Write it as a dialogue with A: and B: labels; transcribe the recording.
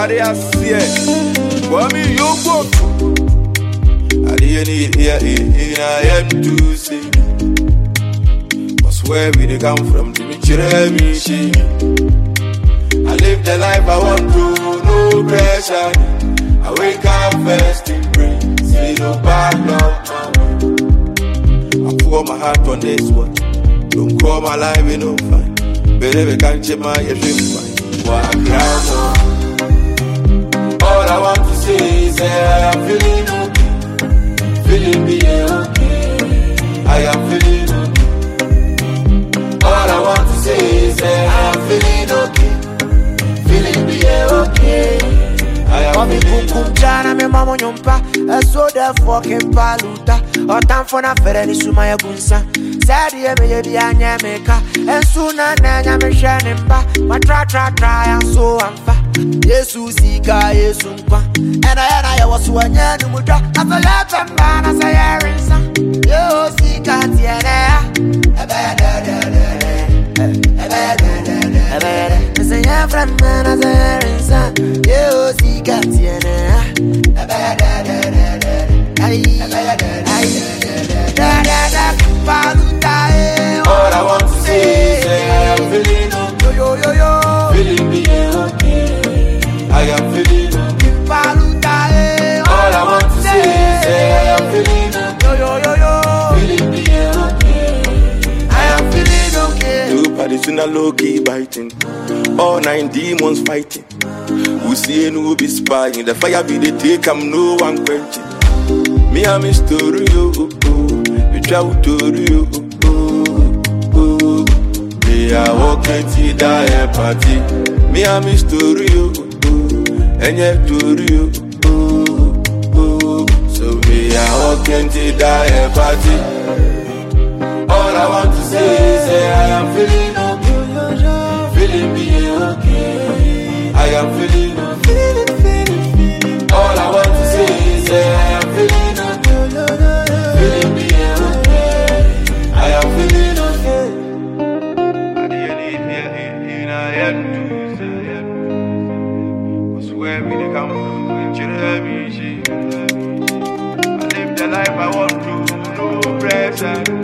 A: Awurade aseɛ. Kwame Yogbo. Ade ni I am to say. Was where we dey come from to me chire me she. I live the life I want to, no pressure. I wake up first in prayer, see no bad luck. I pour my heart on this one. Don't call my life in no fine. Baby, can't you my fine? What all I want to say is that I'm feeling okay. Feeling me okay. I am feeling okay. All I want to say is that I'm feeling okay. Feeling me okay. I am feeling okay. Jana me mama nyompa, so the fucking paluta. O time for na fere ni suma ya gunsa. Said ye me ye bi anya meka. And sooner na me shine mba. Ma try and so amfa. Yesu sika Yesu nkwa. And I was one ya no muda. I feel like I'm man as I hearinsa. Yo sika tiene. Say I'm from man as I hearinsa. Yo sika tiene. All I want to say is I am feeling okay. Feeling me okay. I am feeling okay. All I want to say is I am feeling okay. Feeling me okay. I am feeling okay. Two parties in a low-key biting. All 9 demons fighting. Who see and who be spying. The fire be the take, I'm no one quenching. Me and me story, we travel to you. Me a walking to die party. Me and me story, and yet to you. So me a walking to die party. All I want to say is I am feeling okay. Feeling me okay. I am feeling okay. All I want to say is I am feeling okay. Feeling me okay. I am feeling okay. I am to say, was where we come from. I live the life I want to, no pressure.